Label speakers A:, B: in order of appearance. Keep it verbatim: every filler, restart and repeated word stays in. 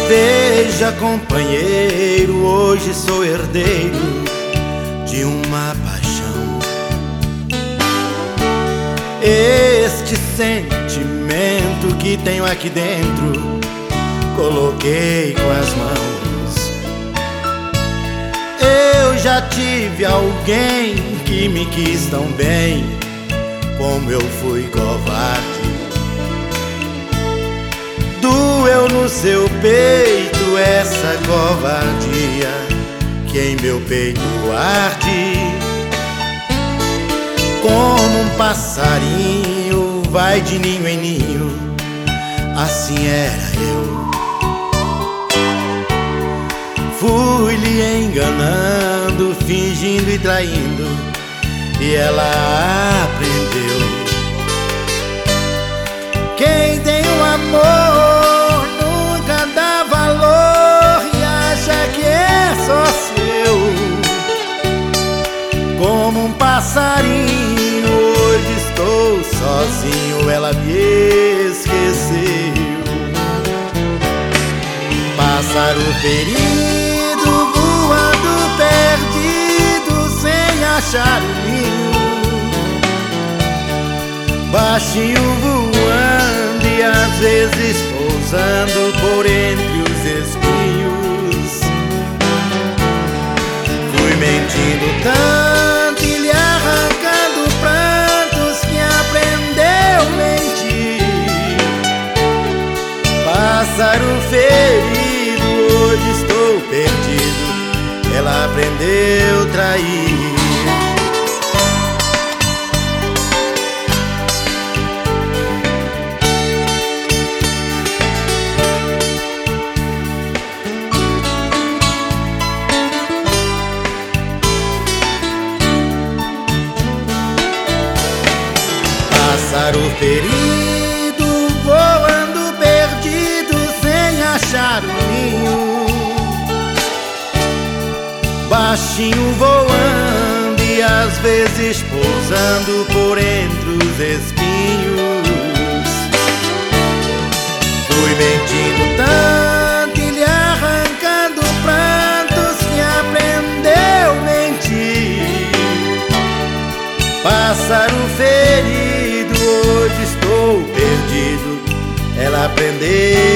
A: Veja, companheiro, hoje sou herdeiro de uma paixão. Este sentimento que tenho aqui dentro coloquei com as mãos. Eu já tive alguém que me quis tão bem, como eu fui covarde. Doeu no seu peito essa covardia que em meu peito arde. Como um passarinho vai de ninho em ninho, assim era eu. Fui lhe enganando, fingindo e traindo, e ela aprendeu. Quem tem o amor nunca dá valor e acha que é só seu. Como um passarinho, hoje estou sozinho, ela me esqueceu. Pássaro ferido, voando perdido, sem achar o ninho. Baixinho voando e às vezes pousando por entre os espinhos. Fui mentindo tanto e lhe arrancando prantos que aprendeu a mentir. Pássaro ferido, hoje estou perdido, ela aprendeu a trair. Pássaro ferido, voando perdido, sem achar o ninho. Baixinho voando e às vezes pousando por entre os espinhos. Fui mentindo tanto e lhe arrancando prantos que aprendeu a mentir. Pássaro ferido, hoje estou perdido, ela aprendeu